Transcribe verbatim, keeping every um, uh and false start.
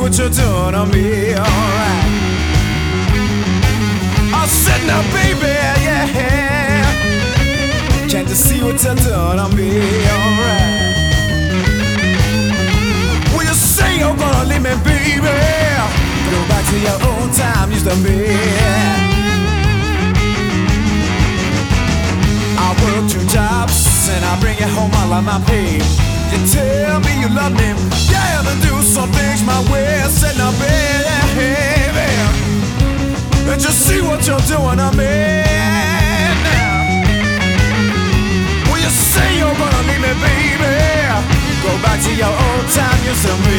what you're doing on me, alright. I said now baby, yeah. Can't you see what you're doing on me, alright. Will you say you're gonna leave me, baby? Go back to your old time used to be. I work two jobs and I bring you home all of my pay. You tell me you love me, yeah, and do some things my way. I said now baby, and just see what you're doing to me now. Will you say you're gonna leave me, baby? Go back to your old time used to be.